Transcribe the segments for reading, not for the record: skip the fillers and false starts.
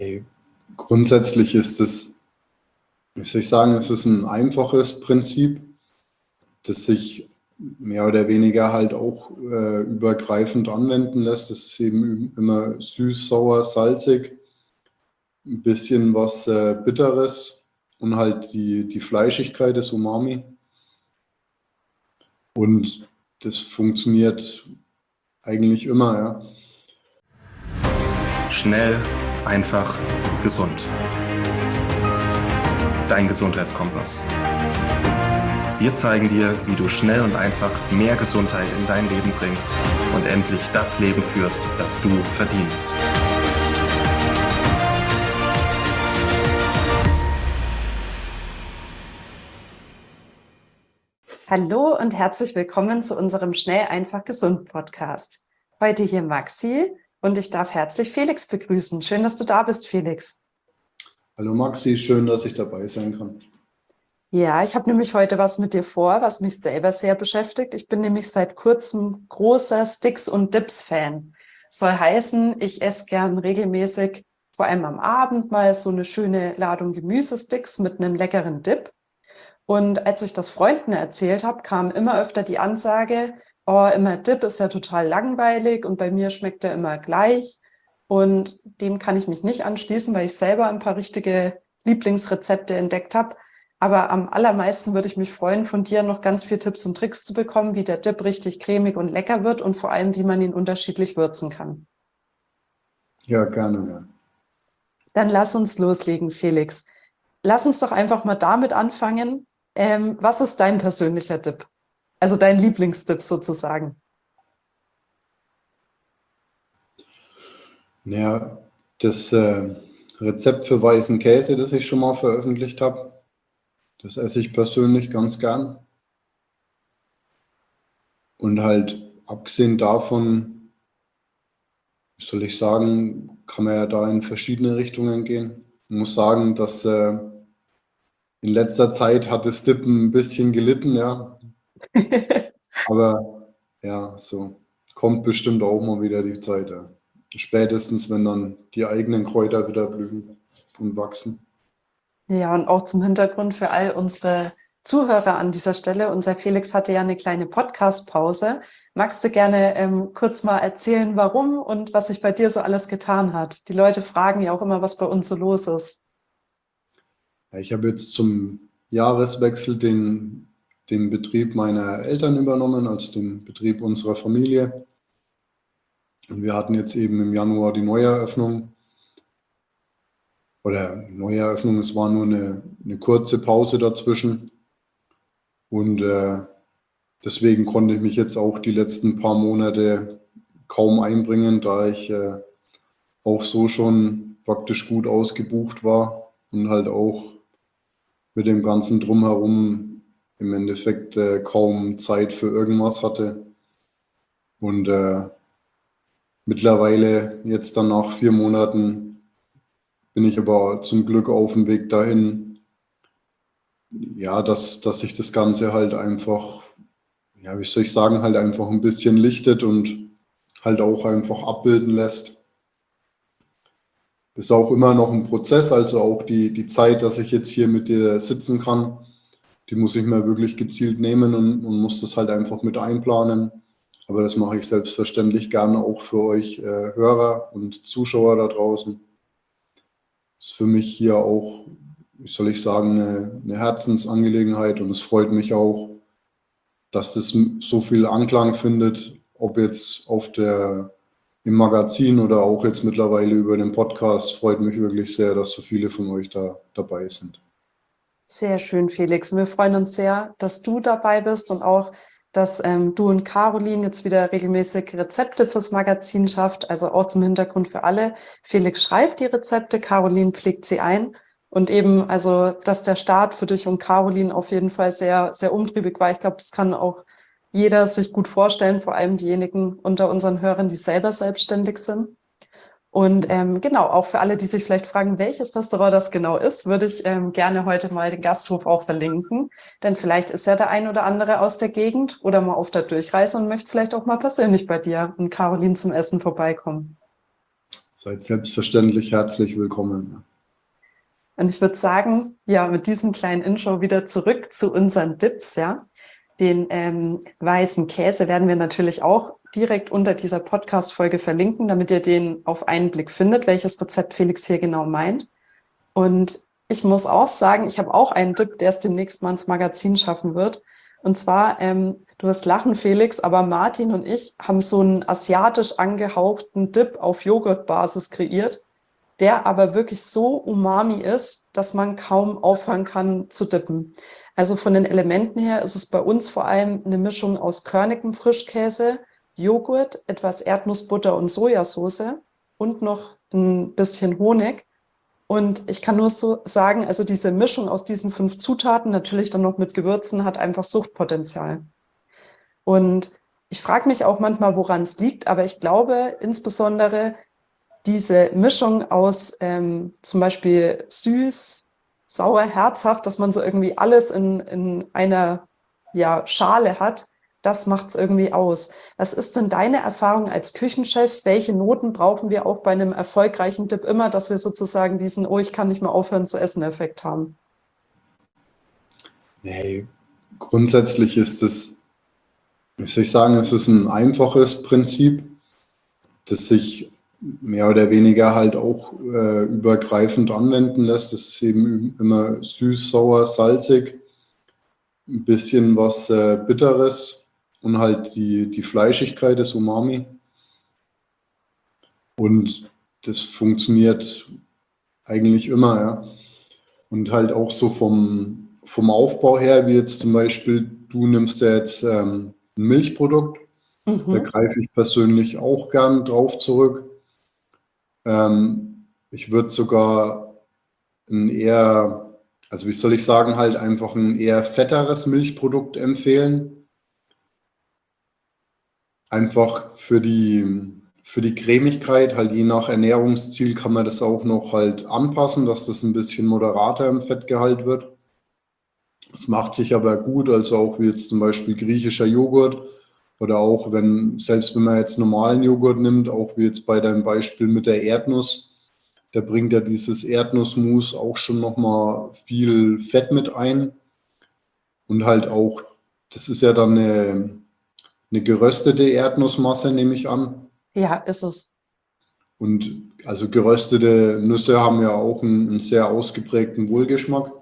Ey, grundsätzlich ist es, wie soll ich sagen, es ist ein einfaches Prinzip, das sich mehr oder weniger halt auch übergreifend anwenden lässt. Es ist eben immer süß, sauer, salzig, ein bisschen was Bitteres und halt die Fleischigkeit des Umami. Und das funktioniert eigentlich immer, ja. Schnell, einfach, gesund. Dein Gesundheitskompass. Wir zeigen dir, wie du schnell und einfach mehr Gesundheit in dein Leben bringst und endlich das Leben führst, das du verdienst. Hallo und herzlich willkommen zu unserem Schnell, einfach, gesund Podcast. Heute hier Maxi und ich darf herzlich Felix begrüßen. Schön, dass du da bist, Felix. Hallo Maxi, schön, dass ich dabei sein kann. Ja, ich habe nämlich heute was mit dir vor, was mich selber sehr beschäftigt. Ich bin nämlich seit kurzem großer Sticks- und Dips-Fan. Soll heißen, ich esse gern regelmäßig, vor allem am Abend, mal so eine schöne Ladung Gemüsesticks mit einem leckeren Dip. Und als ich das Freunden erzählt habe, kam immer öfter die Ansage, oh, immer Dip ist ja total langweilig und bei mir schmeckt er immer gleich. Und dem kann ich mich nicht anschließen, weil ich selber ein paar richtige Lieblingsrezepte entdeckt habe. Aber am allermeisten würde ich mich freuen, von dir noch ganz viele Tipps und Tricks zu bekommen, wie der Dip richtig cremig und lecker wird und vor allem, wie man ihn unterschiedlich würzen kann. Ja, gerne. Ja. Dann lass uns loslegen, Felix. Lass uns doch einfach mal damit anfangen. Was ist dein persönlicher Dip? Also dein Lieblingsdip sozusagen. Naja, das Rezept für weißen Käse, das ich schon mal veröffentlicht habe, das esse ich persönlich ganz gern. Und halt abgesehen davon, wie soll ich sagen, kann man ja da in verschiedene Richtungen gehen. Ich muss sagen, dass in letzter Zeit hat das Dippen ein bisschen gelitten, ja. Aber ja, so kommt bestimmt auch mal wieder die Zeit. Ja. Spätestens, wenn dann die eigenen Kräuter wieder blühen und wachsen. Ja, und auch zum Hintergrund für all unsere Zuhörer an dieser Stelle. Unser Felix hatte ja eine kleine Podcast-Pause. Magst du gerne kurz mal erzählen, warum und was sich bei dir so alles getan hat? Die Leute fragen ja auch immer, was bei uns so los ist. Ja, ich habe jetzt zum Jahreswechsel den Betrieb meiner Eltern übernommen, also den Betrieb unserer Familie. Und wir hatten jetzt eben im Januar die Neueröffnung. Oder Neueröffnung, es war nur eine kurze Pause dazwischen. Und deswegen konnte ich mich jetzt auch die letzten paar Monate kaum einbringen, da ich auch so schon praktisch gut ausgebucht war und halt auch mit dem ganzen Drumherum im Endeffekt kaum Zeit für irgendwas hatte. Und mittlerweile, jetzt dann nach 4 Monaten, bin ich aber zum Glück auf dem Weg dahin, ja, dass sich das Ganze halt einfach, ja, wie soll ich sagen, halt einfach ein bisschen lichtet und halt auch einfach abbilden lässt. Ist auch immer noch ein Prozess, also auch die Zeit, dass ich jetzt hier mit dir sitzen kann, die muss ich mir wirklich gezielt nehmen und muss das halt einfach mit einplanen. Aber das mache ich selbstverständlich gerne auch für euch Hörer und Zuschauer da draußen. Ist für mich hier auch, wie soll ich sagen, eine Herzensangelegenheit und es freut mich auch, dass das so viel Anklang findet, ob jetzt im Magazin oder auch jetzt mittlerweile über den Podcast. Freut mich wirklich sehr, dass so viele von euch da dabei sind. Sehr schön, Felix. Und wir freuen uns sehr, dass du dabei bist und auch, dass du und Caroline jetzt wieder regelmäßig Rezepte fürs Magazin schafft. Also auch zum Hintergrund für alle. Felix schreibt die Rezepte, Caroline pflegt sie ein. Und eben, also, dass der Start für dich und Caroline auf jeden Fall sehr, sehr umtriebig war. Ich glaube, das kann auch jeder sich gut vorstellen, vor allem diejenigen unter unseren Hörern, die selber selbstständig sind. Und genau, auch für alle, die sich vielleicht fragen, welches Restaurant das genau ist, würde ich gerne heute mal den Gasthof auch verlinken. Denn vielleicht ist ja der ein oder andere aus der Gegend oder mal auf der Durchreise und möchte vielleicht auch mal persönlich bei dir und Caroline zum Essen vorbeikommen. Seid selbstverständlich herzlich willkommen. Und ich würde sagen, ja, mit diesem kleinen Intro wieder zurück zu unseren Dips, ja. Den weißen Käse werden wir natürlich auch direkt unter dieser Podcast-Folge verlinken, damit ihr den auf einen Blick findet, welches Rezept Felix hier genau meint. Und ich muss auch sagen, ich habe auch einen Dip, der es demnächst mal ins Magazin schaffen wird. Und zwar, du wirst lachen, Felix, aber Martin und ich haben so einen asiatisch angehauchten Dip auf Joghurtbasis kreiert, der aber wirklich so umami ist, dass man kaum aufhören kann zu dippen. Also von den Elementen her ist es bei uns vor allem eine Mischung aus körnigem Frischkäse, Joghurt, etwas Erdnussbutter und Sojasauce und noch ein bisschen Honig. Und ich kann nur so sagen, also diese Mischung aus diesen 5 Zutaten, natürlich dann noch mit Gewürzen, hat einfach Suchtpotenzial. Und ich frage mich auch manchmal, woran es liegt, aber ich glaube insbesondere diese Mischung aus zum Beispiel süß, sauer, herzhaft, dass man so irgendwie alles in einer Schale hat, das macht es irgendwie aus. Was ist denn deine Erfahrung als Küchenchef? Welche Noten brauchen wir auch bei einem erfolgreichen Dip immer, dass wir sozusagen diesen "Oh, ich kann nicht mehr aufhören zu essen"-Effekt haben? Nee, grundsätzlich ist es, wie soll ich sagen, es ist ein einfaches Prinzip, das sich mehr oder weniger halt auch übergreifend anwenden lässt. Es ist eben immer süß, sauer, salzig, ein bisschen was Bitteres und halt die Fleischigkeit des Umami. Und das funktioniert eigentlich immer, ja. Und halt auch so vom Aufbau her, wie jetzt zum Beispiel, du nimmst ja jetzt ein Milchprodukt, da greife ich persönlich auch gern drauf zurück. Ich würde sogar ein eher, also wie soll ich sagen, halt einfach ein eher fetteres Milchprodukt empfehlen. Einfach für die Cremigkeit, halt je nach Ernährungsziel kann man das auch noch halt anpassen, dass das ein bisschen moderater im Fettgehalt wird. Das macht sich aber gut, also auch wie jetzt zum Beispiel griechischer Joghurt oder auch selbst wenn man jetzt normalen Joghurt nimmt, auch wie jetzt bei deinem Beispiel mit der Erdnuss, da bringt ja dieses Erdnussmus auch schon nochmal viel Fett mit ein und halt auch, das ist ja dann eine geröstete Erdnussmasse, nehme ich an. Ja, ist es. Und also geröstete Nüsse haben ja auch einen sehr ausgeprägten Wohlgeschmack.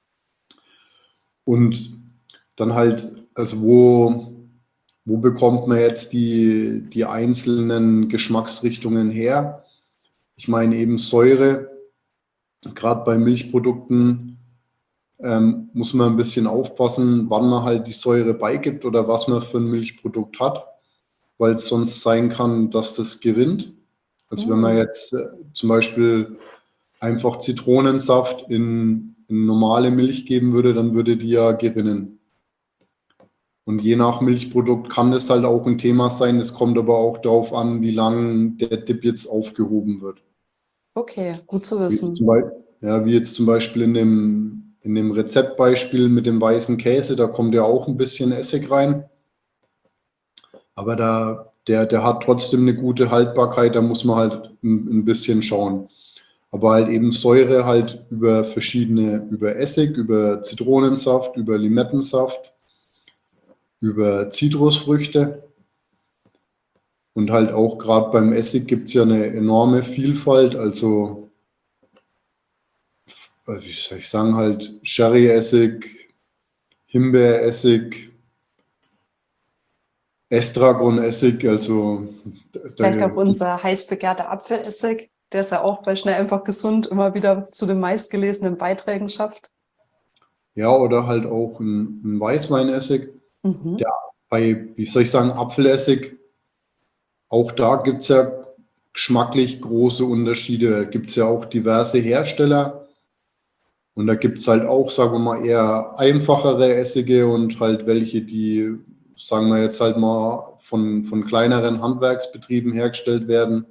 Und dann halt, also wo bekommt man jetzt die einzelnen Geschmacksrichtungen her? Ich meine eben Säure, gerade bei Milchprodukten muss man ein bisschen aufpassen, wann man halt die Säure beigibt oder was man für ein Milchprodukt hat, weil es sonst sein kann, dass das gewinnt. Also wenn man jetzt zum Beispiel einfach Zitronensaft in normale Milch geben würde, dann würde die ja gewinnen. Und je nach Milchprodukt kann das halt auch ein Thema sein. Es kommt aber auch darauf an, wie lange der Dip jetzt aufgehoben wird. Okay, gut zu Wie wissen. jetzt zum Beispiel in dem Rezeptbeispiel mit dem weißen Käse, da kommt ja auch ein bisschen Essig rein. Aber der hat trotzdem eine gute Haltbarkeit, da muss man halt ein bisschen schauen. Aber halt eben Säure halt über Essig, über Zitronensaft, über Limettensaft, über Zitrusfrüchte. Und halt auch gerade beim Essig gibt es ja eine enorme Vielfalt. Also, wie soll ich sagen, halt Sherry-Essig, Himbeeressig, Estragon-Essig, also Vielleicht auch unser heiß begehrter Apfelessig, der es ja auch bei Schnell einfach gesund immer wieder zu den meistgelesenen Beiträgen schafft. ja, oder halt auch ein Weißweinessig. Der wie soll ich sagen, Apfelessig, auch da gibt es ja geschmacklich große Unterschiede. Da gibt es ja auch diverse Hersteller. Und da gibt es halt auch, sagen wir mal, eher einfachere Essige und halt welche, die, sagen wir jetzt halt mal, von kleineren Handwerksbetrieben hergestellt werden.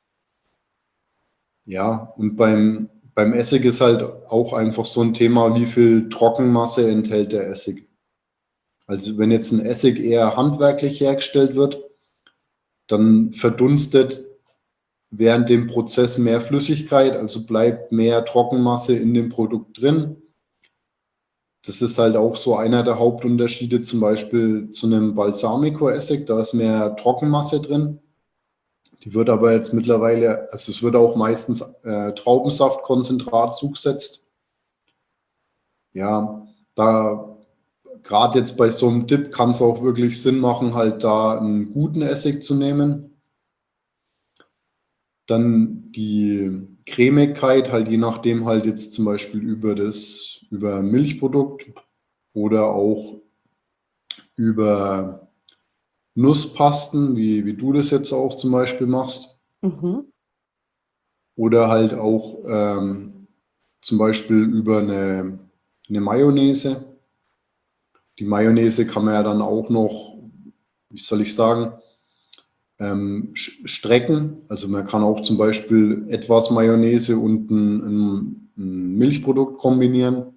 Ja, und beim Essig ist halt auch einfach so ein Thema, wie viel Trockenmasse enthält der Essig. Also wenn jetzt ein Essig eher handwerklich hergestellt wird, dann verdunstet während dem Prozess mehr Flüssigkeit, also bleibt mehr Trockenmasse in dem Produkt drin. Das ist halt auch so einer der Hauptunterschiede zum Beispiel zu einem Balsamico-Essig. Da ist mehr Trockenmasse drin. Die wird aber jetzt mittlerweile, also es wird auch meistens Traubensaftkonzentrat zugesetzt. Ja, da gerade jetzt bei so einem Dip kann es auch wirklich Sinn machen, halt da einen guten Essig zu nehmen. Dann die Cremigkeit, halt je nachdem halt jetzt zum Beispiel über Milchprodukt oder auch über Nusspasten, wie du das jetzt auch zum Beispiel machst. Mhm. Oder halt auch zum Beispiel über eine Mayonnaise. Die Mayonnaise kann man ja dann auch noch, wie soll ich sagen, strecken. Also man kann auch zum Beispiel etwas Mayonnaise und ein Milchprodukt kombinieren.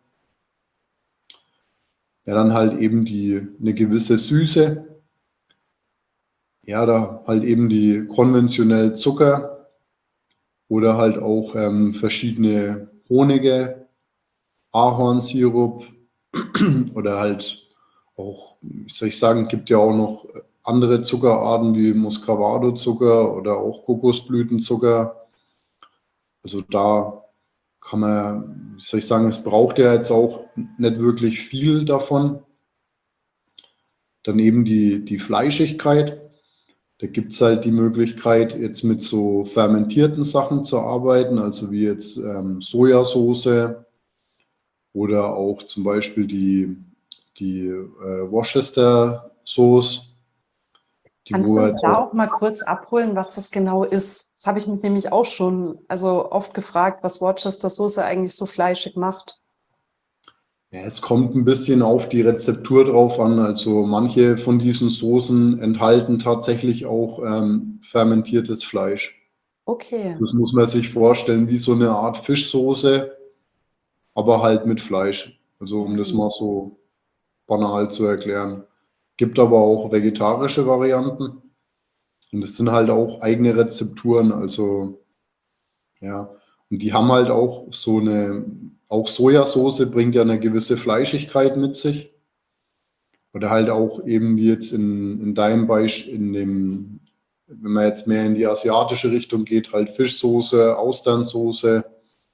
Ja, dann halt eben eine gewisse Süße. Ja, da halt eben die konventionell Zucker oder halt auch verschiedene Honige, Ahornsirup oder halt auch, wie soll ich sagen, gibt ja auch noch andere Zuckerarten wie Muscovado-Zucker oder auch Kokosblütenzucker. Also da kann man, wie soll ich sagen, es braucht ja jetzt auch nicht wirklich viel davon. Dann eben die Fleischigkeit. Da gibt es halt die Möglichkeit, jetzt mit so fermentierten Sachen zu arbeiten, also wie jetzt Sojasauce oder auch zum Beispiel die Worcester Sauce. Kannst du uns da auch mal kurz abholen, was das genau ist? Das habe ich mich nämlich auch schon oft gefragt, was Worcester Soße eigentlich so fleischig macht. Ja, es kommt ein bisschen auf die Rezeptur drauf an. Also manche von diesen Soßen enthalten tatsächlich auch fermentiertes Fleisch. Okay. Das muss man sich vorstellen wie so eine Art Fischsoße, aber halt mit Fleisch. Also um das mal so banal zu erklären. Gibt aber auch vegetarische Varianten. Und es sind halt auch eigene Rezepturen. Also ja, und die haben halt auch auch Sojasauce bringt ja eine gewisse Fleischigkeit mit sich. Oder halt auch eben wie jetzt in deinem Beispiel, wenn man jetzt mehr in die asiatische Richtung geht, halt Fischsoße, Austernsoße,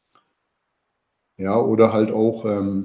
ja, oder halt auch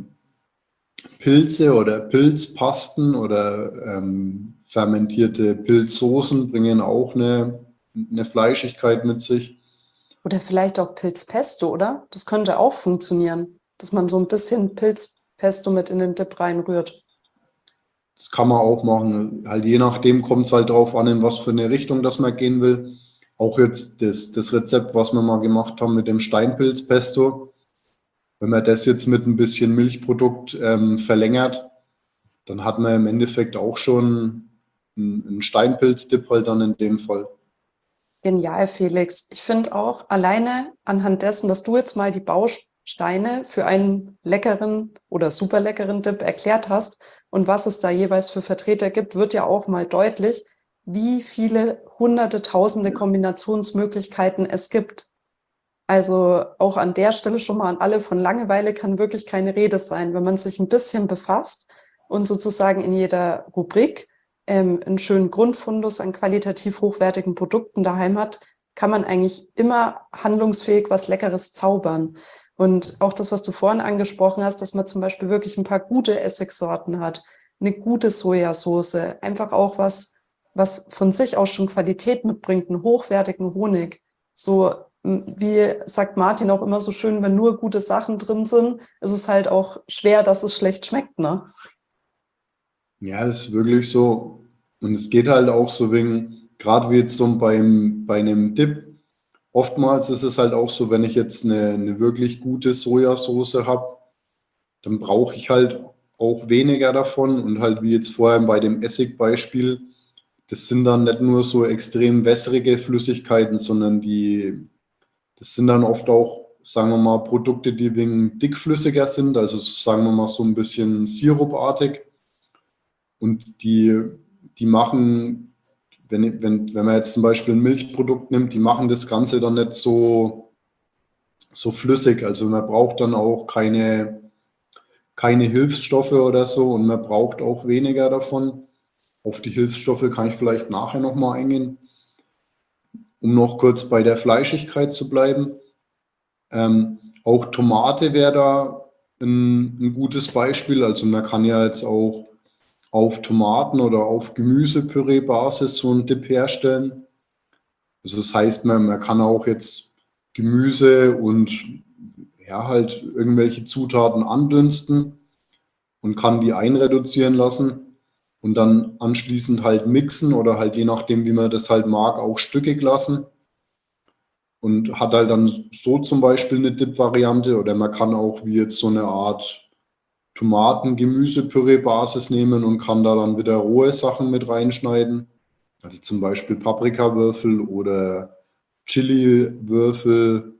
Pilze oder Pilzpasten oder fermentierte Pilzsoßen bringen auch eine Fleischigkeit mit sich. Oder vielleicht auch Pilzpesto, oder? Das könnte auch funktionieren, dass man so ein bisschen Pilzpesto mit in den Dip reinrührt. Das kann man auch machen. Halt je nachdem kommt es halt drauf an, in was für eine Richtung das man gehen will. Auch jetzt das Rezept, was wir mal gemacht haben mit dem Steinpilzpesto. Wenn man das jetzt mit ein bisschen Milchprodukt verlängert, dann hat man im Endeffekt auch schon einen Steinpilzdip halt dann in dem Fall. Genial, Felix. Ich finde auch alleine anhand dessen, dass du jetzt mal die Bausteine für einen leckeren oder super leckeren Dip erklärt hast und was es da jeweils für Vertreter gibt, wird ja auch mal deutlich, wie viele hunderte, tausende Kombinationsmöglichkeiten es gibt. Also auch an der Stelle schon mal an alle, von Langeweile kann wirklich keine Rede sein, wenn man sich ein bisschen befasst und sozusagen in jeder Rubrik einen schönen Grundfundus an qualitativ hochwertigen Produkten daheim hat, kann man eigentlich immer handlungsfähig was Leckeres zaubern. Und auch das, was du vorhin angesprochen hast, dass man zum Beispiel wirklich ein paar gute Essigsorten hat, eine gute Sojasauce, einfach auch was von sich aus schon Qualität mitbringt, einen hochwertigen Honig. So, wie sagt Martin auch immer so schön, wenn nur gute Sachen drin sind, ist es halt auch schwer, dass es schlecht schmeckt, ne? Ja, das ist wirklich so. Und es geht halt auch so wegen, gerade wie jetzt so bei einem Dip, oftmals ist es halt auch so, wenn ich jetzt eine wirklich gute Sojasauce habe, dann brauche ich halt auch weniger davon. Und halt wie jetzt vorher bei dem Essigbeispiel, das sind dann nicht nur so extrem wässrige Flüssigkeiten, sondern das sind dann oft auch, sagen wir mal, Produkte, die wegen dickflüssiger sind, also sagen wir mal so ein bisschen sirupartig. Und die machen, wenn man jetzt zum Beispiel ein Milchprodukt nimmt, die machen das Ganze dann nicht so flüssig. Also man braucht dann auch keine Hilfsstoffe oder so und man braucht auch weniger davon. Auf die Hilfsstoffe kann ich vielleicht nachher nochmal eingehen. Um noch kurz bei der Fleischigkeit zu bleiben. Auch Tomate wäre da ein gutes Beispiel. Also man kann ja jetzt auch auf Tomaten- oder auf Gemüsepüree-Basis so einen Dip herstellen. Also das heißt, man kann auch jetzt Gemüse und ja, halt irgendwelche Zutaten andünsten und kann die einreduzieren lassen und dann anschließend halt mixen oder halt je nachdem, wie man das halt mag, auch stückig lassen und hat halt dann so zum Beispiel eine Dip-Variante oder man kann auch wie jetzt so eine Art Tomaten-Gemüsepüree-Basis nehmen und kann da dann wieder rohe Sachen mit reinschneiden. Also zum Beispiel Paprikawürfel oder Chiliwürfel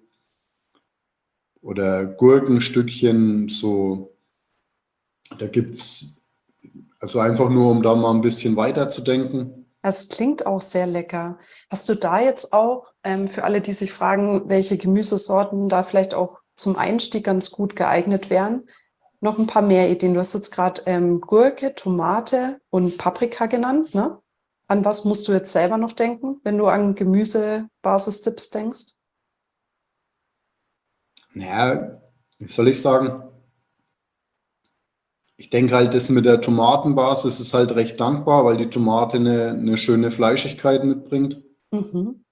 oder Gurkenstückchen. So, da gibt es, also einfach nur, um da mal ein bisschen weiter zu denken. Es klingt auch sehr lecker. Hast du da jetzt auch, für alle, die sich fragen, welche Gemüsesorten da vielleicht auch zum Einstieg ganz gut geeignet wären, noch ein paar mehr Ideen? Du hast jetzt gerade Gurke, Tomate und Paprika genannt, ne? An was musst du jetzt selber noch denken, wenn du an Gemüsebasis-Dips denkst? Naja, wie soll ich sagen? Ich denke halt, das mit der Tomatenbasis ist halt recht dankbar, weil die Tomate eine schöne Fleischigkeit mitbringt. Mhm.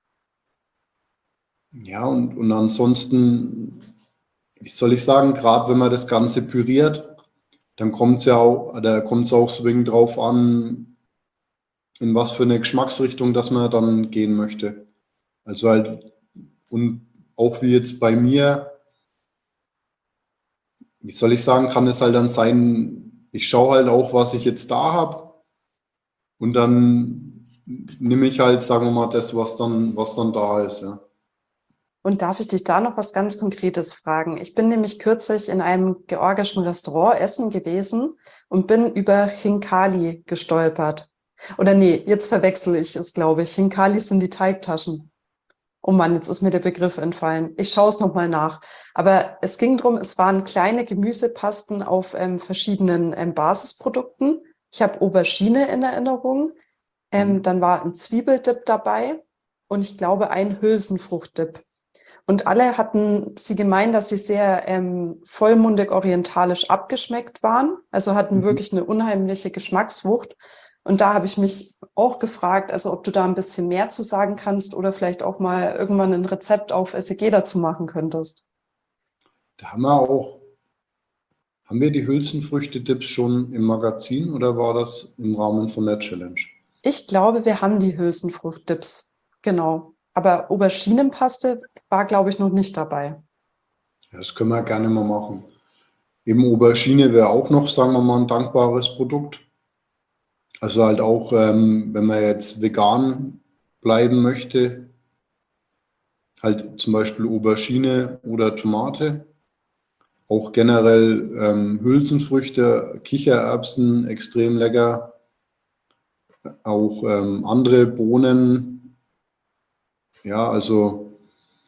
Ja, und ansonsten, wie soll ich sagen, gerade wenn man das Ganze püriert, dann kommt es ja auch, da kommt es auch zwingend drauf an, in was für eine Geschmacksrichtung das man dann gehen möchte. Also halt, und auch wie jetzt bei mir, wie soll ich sagen, kann es halt dann sein, ich schaue halt auch, was ich jetzt da habe und dann nehme ich halt, sagen wir mal, das, was dann da ist, ja. Und darf ich dich da noch was ganz Konkretes fragen? Ich bin nämlich kürzlich in einem georgischen Restaurant essen gewesen und bin über Chinkali gestolpert. Oder nee, jetzt verwechsel ich es, glaube ich. Chinkali sind die Teigtaschen. Oh Mann, jetzt ist mir der Begriff entfallen. Ich schaue es nochmal nach. Aber es ging darum, es waren kleine Gemüsepasten auf verschiedenen Basisprodukten. Ich habe Aubergine in Erinnerung. Dann war ein Zwiebeldip dabei und ich glaube ein Hülsenfruchtdip. Und alle hatten sie gemeint, dass sie sehr vollmundig orientalisch abgeschmeckt waren. Also hatten Mhm. wirklich eine unheimliche Geschmackswucht. Und da habe ich mich auch gefragt, also ob du da ein bisschen mehr zu sagen kannst oder vielleicht auch mal irgendwann ein Rezept auf SEG dazu machen könntest. Da haben wir die Hülsenfrüchte-Dips schon im Magazin oder war das im Rahmen von der Challenge? Ich glaube, wir haben die Hülsenfrucht-Dips. Genau. Aber Auberginenpaste war, glaube ich, noch nicht dabei. Ja, das können wir gerne mal machen. Eben Aubergine wäre auch noch, sagen wir mal, ein dankbares Produkt. Also halt auch, wenn man jetzt vegan bleiben möchte, halt zum Beispiel Aubergine oder Tomate. Auch generell Hülsenfrüchte, Kichererbsen, extrem lecker. Auch andere Bohnen. Ja, also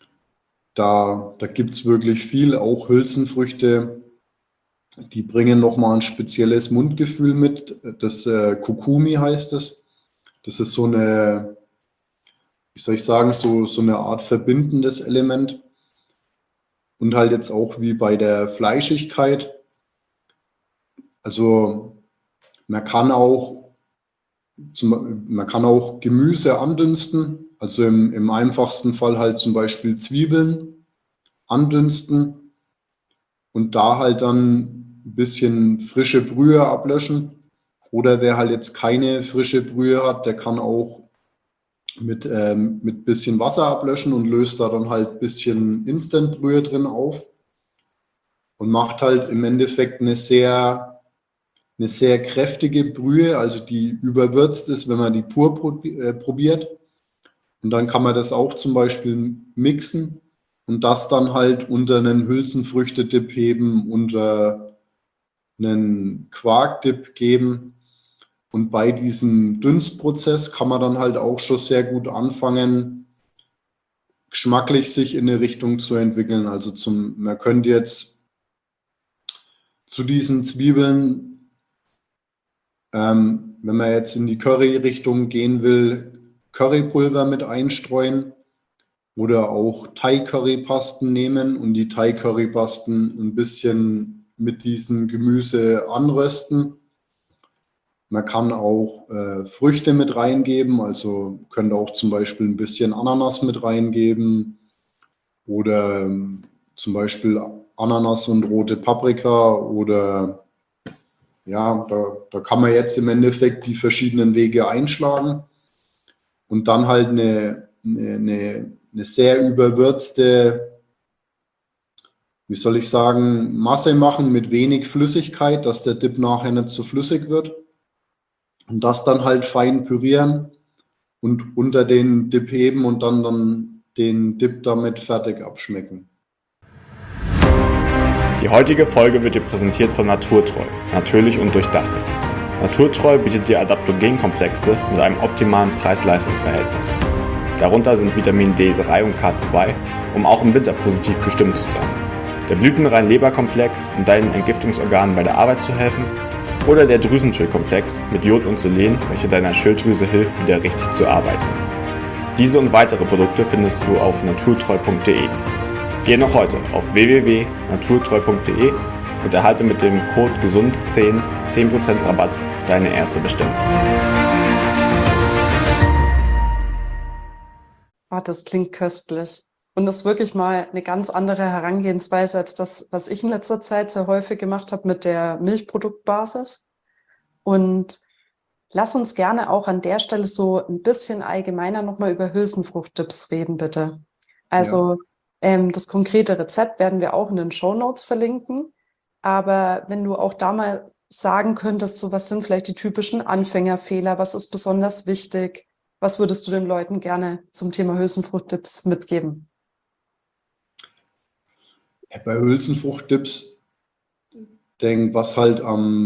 da gibt es wirklich viel. Auch Hülsenfrüchte, die bringen nochmal ein spezielles Mundgefühl mit. Das Kokumi heißt es. Das ist so eine, wie soll ich sagen, so eine Art verbindendes Element. Und halt jetzt auch wie bei der Fleischigkeit. Also man kann auch, man kann auch Gemüse andünsten. Also im einfachsten Fall halt zum Beispiel Zwiebeln andünsten und da halt dann ein bisschen frische Brühe ablöschen. Oder wer halt jetzt keine frische Brühe hat, der kann auch mit bisschen Wasser ablöschen und löst da dann halt ein bisschen Instant-Brühe drin auf und macht halt im Endeffekt eine sehr kräftige Brühe, also die überwürzt ist, wenn man die pur probiert. Und dann kann man das auch zum Beispiel mixen und das dann halt unter einen Hülsenfrüchte-Dip heben, unter einen Quark-Dip geben. Und bei diesem Dünstprozess kann man dann halt auch schon sehr gut anfangen, geschmacklich sich in eine Richtung zu entwickeln. Also man könnte jetzt zu diesen Zwiebeln, wenn man jetzt in die Curry-Richtung gehen will, Currypulver mit einstreuen oder auch Thai-Currypasten nehmen und die Thai-Currypasten ein bisschen mit diesem Gemüse anrösten. Man kann auch Früchte mit reingeben, also könnt auch zum Beispiel ein bisschen Ananas mit reingeben oder zum Beispiel Ananas und rote Paprika oder ja, da kann man jetzt im Endeffekt die verschiedenen Wege einschlagen und dann halt eine sehr überwürzte, wie soll ich sagen, Masse machen mit wenig Flüssigkeit, dass der Dip nachher nicht zu flüssig wird. Und das dann halt fein pürieren und unter den Dip heben und dann den Dip damit fertig abschmecken. Die heutige Folge wird dir präsentiert von Naturtreu, natürlich und durchdacht. Naturtreu bietet dir Adaptogenkomplexe mit einem optimalen Preis-Leistungs-Verhältnis. Darunter sind Vitamin D3 und K2, um auch im Winter positiv gestimmt zu sein. Der Blütenrein-Leberkomplex, um deinen Entgiftungsorganen bei der Arbeit zu helfen. Oder der Drüsenschildkomplex mit Jod und Selen, welcher deiner Schilddrüse hilft, wieder richtig zu arbeiten. Diese und weitere Produkte findest du auf naturtreu.de. Geh noch heute auf www.naturtreu.de und erhalte mit dem Code GESUND10 10% Rabatt auf deine erste Bestellung. Oh, das klingt köstlich. Und das ist wirklich mal eine ganz andere Herangehensweise als das, was ich in letzter Zeit sehr häufig gemacht habe mit der Milchproduktbasis. Und lass uns gerne auch an der Stelle so ein bisschen allgemeiner nochmal über Hülsenfruchtdips reden, bitte. Also das konkrete Rezept werden wir auch in den Shownotes verlinken. Aber wenn du auch da mal sagen könntest, so was sind vielleicht die typischen Anfängerfehler, was ist besonders wichtig, was würdest du den Leuten gerne zum Thema Hülsenfruchtdips mitgeben? Ja, bei Hülsenfruchtdips, was halt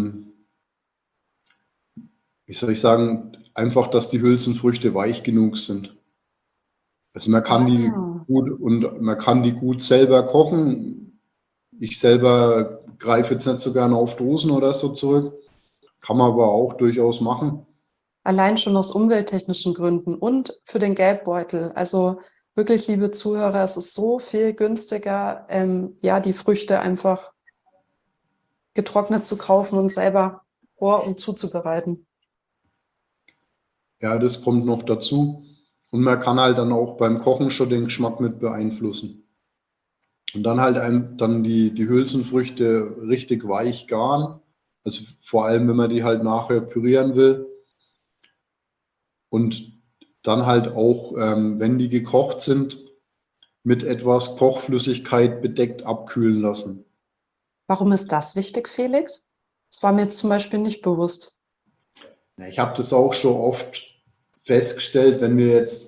wie soll ich sagen, einfach, dass die Hülsenfrüchte weich genug sind. Also man kann die gut selber kochen. Ich selber greife jetzt nicht so gerne auf Dosen oder so zurück. Kann man aber auch durchaus machen. Allein schon aus umwelttechnischen Gründen und für den Geldbeutel. Also wirklich, liebe Zuhörer, es ist so viel günstiger, die Früchte einfach getrocknet zu kaufen und selber vor- und zuzubereiten. Ja, das kommt noch dazu. Und man kann halt dann auch beim Kochen schon den Geschmack mit beeinflussen. Und dann halt dann die Hülsenfrüchte richtig weich garen. Also vor allem, wenn man die halt nachher pürieren will. Und dann halt auch, wenn die gekocht sind, mit etwas Kochflüssigkeit bedeckt abkühlen lassen. Warum ist das wichtig, Felix? Das war mir jetzt zum Beispiel nicht bewusst. Ich habe das auch schon oft festgestellt, wenn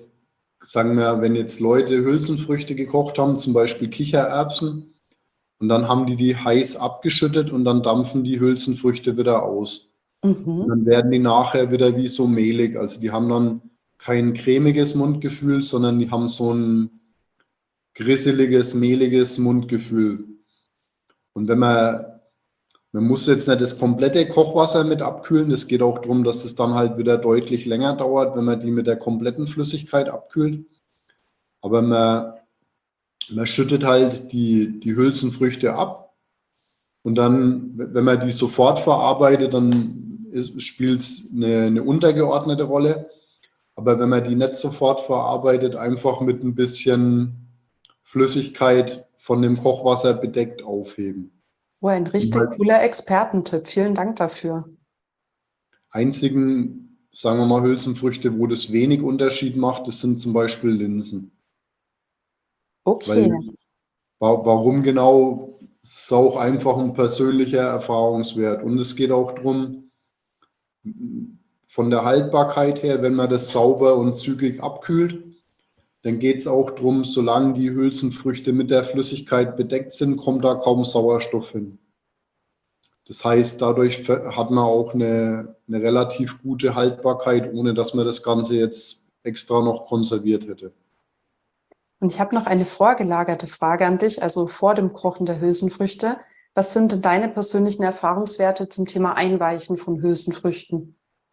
jetzt Leute Hülsenfrüchte gekocht haben, zum Beispiel Kichererbsen, und dann haben die heiß abgeschüttet und dann dampfen die Hülsenfrüchte wieder aus. Und dann werden die nachher wieder wie so mehlig. Also die haben dann kein cremiges Mundgefühl, sondern die haben so ein grisseliges, mehliges Mundgefühl. Und man muss jetzt nicht das komplette Kochwasser mit abkühlen. Das geht auch darum, dass es dann halt wieder deutlich länger dauert, wenn man die mit der kompletten Flüssigkeit abkühlt. Aber man schüttet halt die Hülsenfrüchte ab. Und dann, wenn man die sofort verarbeitet, dann spielt es eine untergeordnete Rolle. Aber wenn man die nicht sofort verarbeitet, einfach mit ein bisschen Flüssigkeit von dem Kochwasser bedeckt aufheben. Oh, ein richtig cooler Expertentipp. Vielen Dank dafür. Einzigen, sagen wir mal, Hülsenfrüchte, wo das wenig Unterschied macht, das sind zum Beispiel Linsen. Okay. Warum genau, ist auch einfach ein persönlicher Erfahrungswert. Und es geht auch darum, von der Haltbarkeit her, wenn man das sauber und zügig abkühlt, dann geht es auch darum, solange die Hülsenfrüchte mit der Flüssigkeit bedeckt sind, kommt da kaum Sauerstoff hin. Das heißt, dadurch hat man auch eine relativ gute Haltbarkeit, ohne dass man das Ganze jetzt extra noch konserviert hätte. Und ich habe noch eine vorgelagerte Frage an dich, also vor dem Kochen der Hülsenfrüchte. Was sind denn deine persönlichen Erfahrungswerte zum Thema Einweichen von Hülsenfrüchten?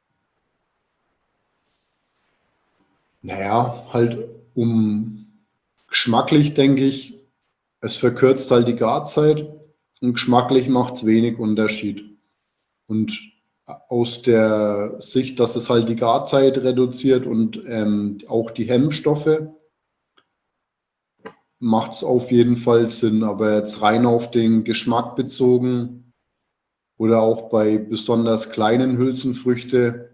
Naja, halt geschmacklich denke ich, es verkürzt halt die Garzeit und geschmacklich macht es wenig Unterschied. Und aus der Sicht, dass es halt die Garzeit reduziert und auch die Hemmstoffe, macht es auf jeden Fall Sinn. Aber jetzt rein auf den Geschmack bezogen oder auch bei besonders kleinen Hülsenfrüchten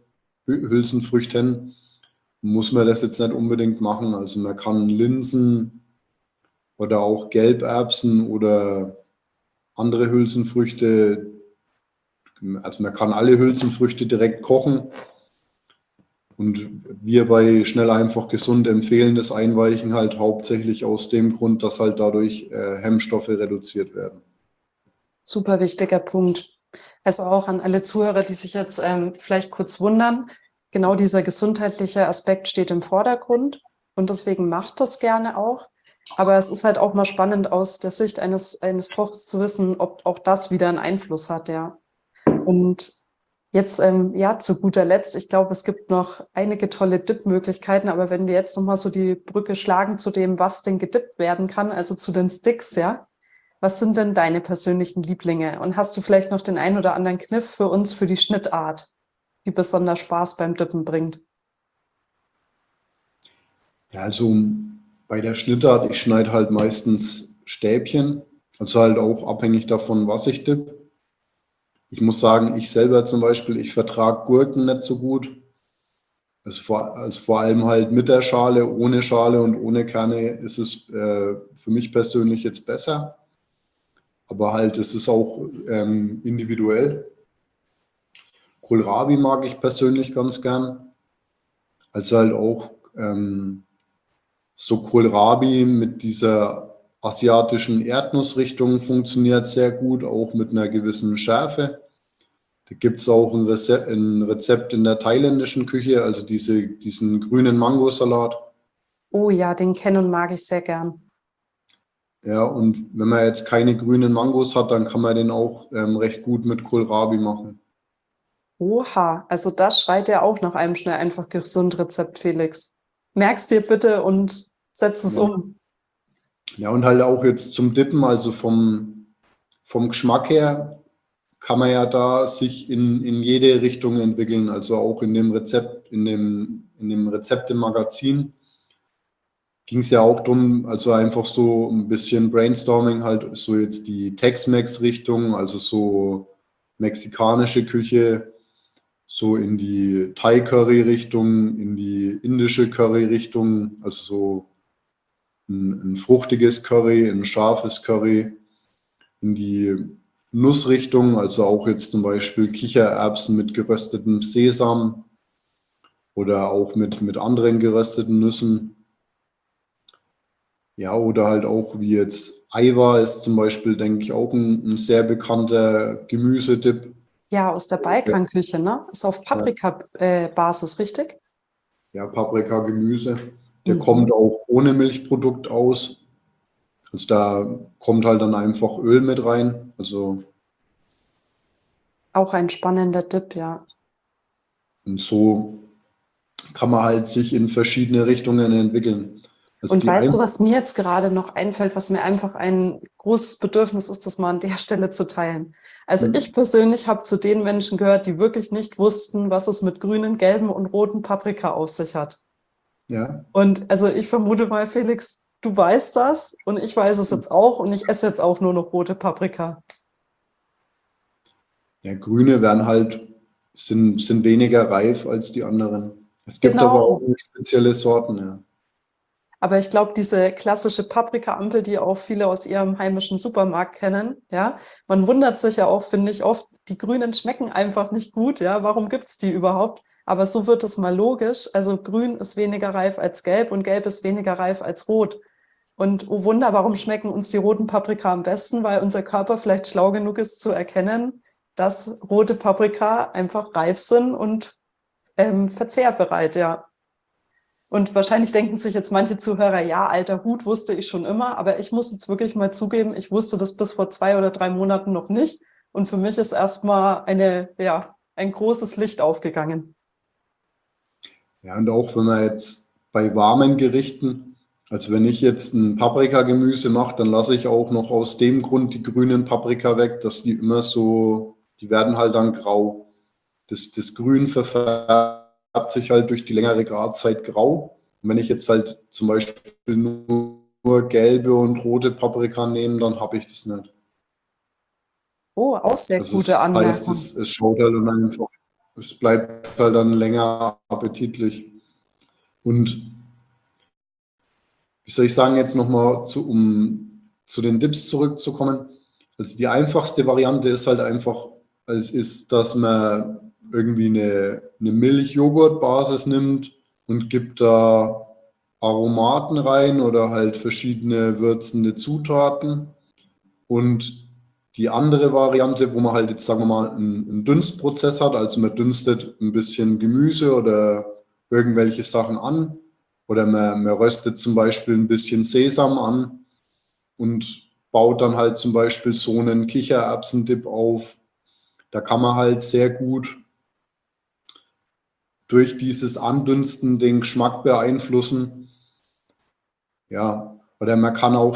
muss man das jetzt nicht unbedingt machen. Also man kann Linsen oder auch Gelberbsen oder andere Hülsenfrüchte, also man kann alle Hülsenfrüchte direkt kochen. Und wir bei Schnell einfach gesund empfehlen das Einweichen halt hauptsächlich aus dem Grund, dass halt dadurch Hemmstoffe reduziert werden. Super wichtiger Punkt. Also auch an alle Zuhörer, die sich jetzt vielleicht kurz wundern, genau dieser gesundheitliche Aspekt steht im Vordergrund und deswegen macht das gerne auch. Aber es ist halt auch mal spannend aus der Sicht eines Kochs zu wissen, ob auch das wieder einen Einfluss hat, ja. Und jetzt, ja, zu guter Letzt, ich glaube, es gibt noch einige tolle Dip-Möglichkeiten, aber wenn wir jetzt nochmal so die Brücke schlagen zu dem, was denn gedippt werden kann, also zu den Sticks, ja, was sind denn deine persönlichen Lieblinge? Und hast du vielleicht noch den einen oder anderen Kniff für uns für die Schnittart, die besonders Spaß beim Dippen bringt? Ja, also bei der Schnittart, ich schneide halt meistens Stäbchen, also halt auch abhängig davon, was ich dippe. Ich muss sagen, ich selber zum Beispiel, ich vertrage Gurken nicht so gut. Also vor allem halt mit der Schale, ohne Schale und ohne Kerne ist es für mich persönlich jetzt besser. Aber halt, es ist auch individuell. Kohlrabi mag ich persönlich ganz gern. Also halt auch so Kohlrabi mit dieser asiatischen Erdnussrichtung funktioniert sehr gut, auch mit einer gewissen Schärfe. Da gibt es auch ein Rezept in der thailändischen Küche, also diesen grünen Mangosalat. Oh ja, den kenne und mag ich sehr gern. Ja, und wenn man jetzt keine grünen Mangos hat, dann kann man den auch recht gut mit Kohlrabi machen. Oha, also das schreit ja auch nach einem schnell einfach gesund Rezept, Felix. Merk's dir bitte und setz es Ja. um. Ja, und halt auch jetzt zum Dippen, also vom Geschmack her, kann man ja da sich in jede Richtung entwickeln. Also auch in dem Rezept, in dem Rezept im Magazin ging es ja auch darum, also einfach so ein bisschen Brainstorming, halt so jetzt die Tex-Mex-Richtung, also so mexikanische Küche, so in die Thai-Curry-Richtung, in die indische Curry-Richtung, also so ein fruchtiges Curry, ein scharfes Curry, in die Nussrichtung, also auch jetzt zum Beispiel Kichererbsen mit geröstetem Sesam oder auch mit anderen gerösteten Nüssen. Ja, oder halt auch wie jetzt Aiwa ist zum Beispiel, denke ich, auch ein sehr bekannter Gemüsedip. Ja, aus der Balkanküche, ne? Ist auf Paprika-Basis, richtig? Ja, Paprika-Gemüse. Der Mhm. kommt auch ohne Milchprodukt aus. Also da kommt halt dann einfach Öl mit rein. Also Auch ein spannender Dip, ja. und so kann man halt sich in verschiedene Richtungen entwickeln. Also Und weißt du, was mir jetzt gerade noch einfällt, was mir einfach ein großes Bedürfnis ist, das mal an der Stelle zu teilen? Also ich persönlich habe zu den Menschen gehört, die wirklich nicht wussten, was es mit grünen, gelben und roten Paprika auf sich hat. Ja, Und also ich vermute mal, Felix, du weißt das und ich weiß es jetzt auch und ich esse jetzt auch nur noch rote Paprika. ja, grüne sind weniger reif als die anderen. Es gibt aber auch spezielle Sorten, ja. Aber ich glaube, diese klassische Paprika-Ampel, die auch viele aus ihrem heimischen Supermarkt kennen, ja, man wundert sich ja auch, finde ich, oft, die Grünen schmecken einfach nicht gut, ja, warum gibt's die überhaupt? Aber so wird es mal logisch. Also grün ist weniger reif als gelb und gelb ist weniger reif als rot. Und oh Wunder, warum schmecken uns die roten Paprika am besten? Weil unser Körper vielleicht schlau genug ist zu erkennen, dass rote Paprika einfach reif sind und verzehrbereit, ja. Und wahrscheinlich denken sich jetzt manche Zuhörer, ja, alter Hut, wusste ich schon immer, aber ich muss jetzt wirklich mal zugeben, ich wusste das bis vor 2 oder 3 Monaten noch nicht. Und für mich ist erstmal ein großes Licht aufgegangen. Ja, und auch wenn man jetzt bei warmen Gerichten, also wenn ich jetzt ein Paprikagemüse mache, dann lasse ich auch noch aus dem Grund die grünen Paprika weg, dass die immer so, die werden halt dann grau. Das Grün verfärbt sich halt durch die längere Garzeit grau. Und wenn ich jetzt halt zum Beispiel nur gelbe und rote Paprika nehme, dann habe ich das nicht. Oh, auch sehr Also gute das heißt, Anmerkung. es schaut halt dann einfach, es bleibt halt dann länger appetitlich. Und wie soll ich sagen, jetzt nochmal um zu den Dips zurückzukommen. Also die einfachste Variante ist halt einfach, dass man irgendwie eine Milch-Joghurt-Basis nimmt und gibt da Aromaten rein oder halt verschiedene würzende Zutaten. Und die andere Variante, wo man halt jetzt, sagen wir mal, einen Dünstprozess hat, also man dünstet ein bisschen Gemüse oder irgendwelche Sachen an oder man röstet zum Beispiel ein bisschen Sesam an und baut dann halt zum Beispiel so einen Kichererbsendip auf. Da kann man halt sehr gut durch dieses Andünsten den Geschmack beeinflussen. Ja, oder man kann auch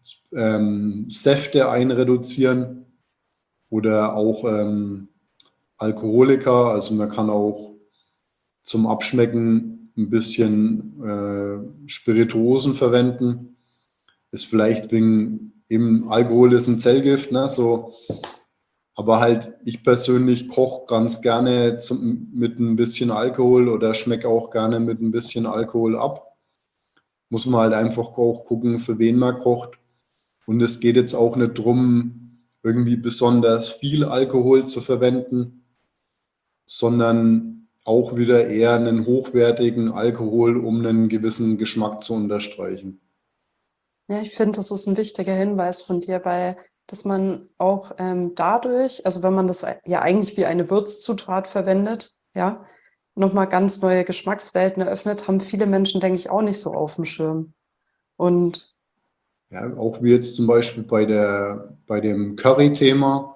Säfte einreduzieren oder auch Alkoholiker. Also man kann auch zum Abschmecken ein bisschen Spirituosen verwenden. Ist vielleicht wegen eben Alkohol ist ein Zellgift, ne? So, aber halt ich persönlich koche ganz gerne mit ein bisschen Alkohol oder schmecke auch gerne mit ein bisschen Alkohol ab. Muss man halt einfach auch gucken, für wen man kocht. Und es geht jetzt auch nicht darum, irgendwie besonders viel Alkohol zu verwenden, sondern auch wieder eher einen hochwertigen Alkohol, um einen gewissen Geschmack zu unterstreichen. Ja, ich finde, das ist ein wichtiger Hinweis von dir, weil dass man auch dadurch, also wenn man das ja eigentlich wie eine Würzzutat verwendet, ja, nochmal ganz neue Geschmackswelten eröffnet, haben viele Menschen, denke ich, auch nicht so auf dem Schirm. Und Ja, auch wie jetzt zum Beispiel bei dem Curry-Thema.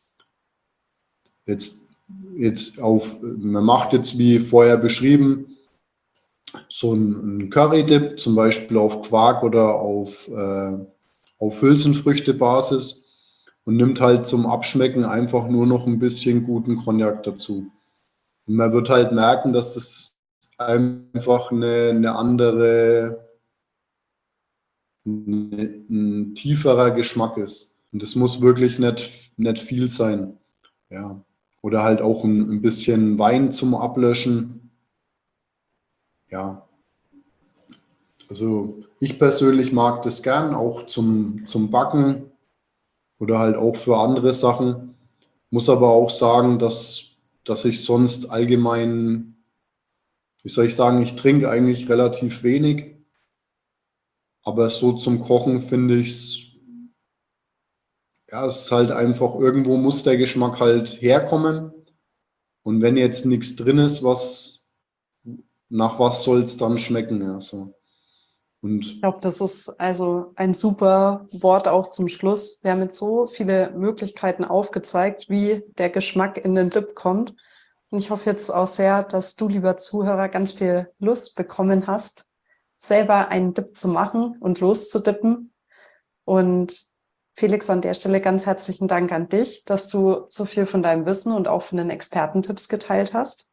Man macht jetzt wie vorher beschrieben, so einen Curry-Dip, zum Beispiel auf Quark oder auf Hülsenfrüchte-Basis und nimmt halt zum Abschmecken einfach nur noch ein bisschen guten Cognac dazu. Und man wird halt merken, dass das einfach ein tieferer Geschmack ist. Und das muss wirklich nicht viel sein. Ja. Oder halt auch ein bisschen Wein zum Ablöschen. Ja. Also ich persönlich mag das gern, auch zum Backen oder halt auch für andere Sachen. Muss aber auch sagen, dass ich sonst allgemein, wie soll ich sagen, ich trinke eigentlich relativ wenig. Aber so zum Kochen finde ich es, ja, es ist halt einfach, irgendwo muss der Geschmack halt herkommen. Und wenn jetzt nichts drin ist, nach was soll es dann schmecken? Ja, so. ich Und glaube, das ist also ein super Wort auch zum Schluss. Wir haben jetzt so viele Möglichkeiten aufgezeigt, wie der Geschmack in den Dip kommt. Und ich hoffe jetzt auch sehr, dass du, lieber Zuhörer, ganz viel Lust bekommen hast, selber einen Dip zu machen und loszudippen. Und Felix, an der Stelle ganz herzlichen Dank an dich, dass du so viel von deinem Wissen und auch von den Expertentipps geteilt hast.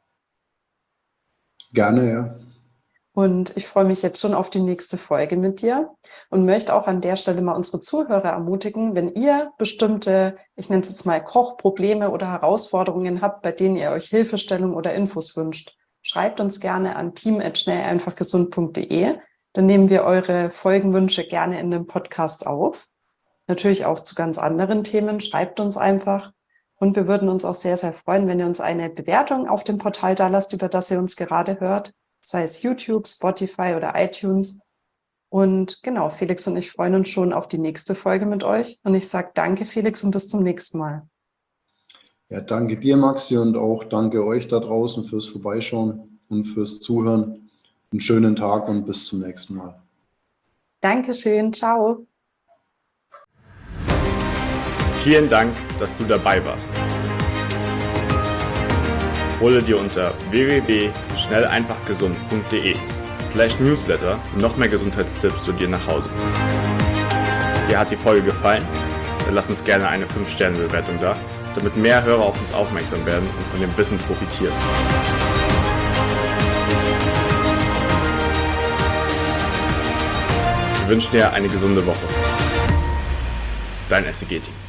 gerne, ja. Und ich freue mich jetzt schon auf die nächste Folge mit dir und möchte auch an der Stelle mal unsere Zuhörer ermutigen, wenn ihr bestimmte, ich nenne es jetzt mal Kochprobleme oder Herausforderungen habt, bei denen ihr euch Hilfestellung oder Infos wünscht, schreibt uns gerne an team@schnelleinfachgesund.de. Dann nehmen wir eure Folgenwünsche gerne in den Podcast auf. Natürlich auch zu ganz anderen Themen. Schreibt uns einfach. Und wir würden uns auch sehr, sehr freuen, wenn ihr uns eine Bewertung auf dem Portal da lasst, über das ihr uns gerade hört, sei es YouTube, Spotify oder iTunes. Und genau, Felix und ich freuen uns schon auf die nächste Folge mit euch. Und ich sage danke, Felix, und bis zum nächsten Mal. Ja, danke dir, Maxi, und auch danke euch da draußen fürs Vorbeischauen und fürs Zuhören. Einen schönen Tag und bis zum nächsten Mal. Dankeschön, ciao. Vielen Dank, dass du dabei warst. Hole dir unter www.schnelleinfachgesund.de/Newsletter noch mehr Gesundheitstipps zu dir nach Hause. Dir hat die Folge gefallen? Dann lass uns gerne eine 5-Sterne-Bewertung da, damit mehr Hörer auf uns aufmerksam werden und von dem Wissen profitieren. Wir wünschen dir eine gesunde Woche. Dein SEG-Team.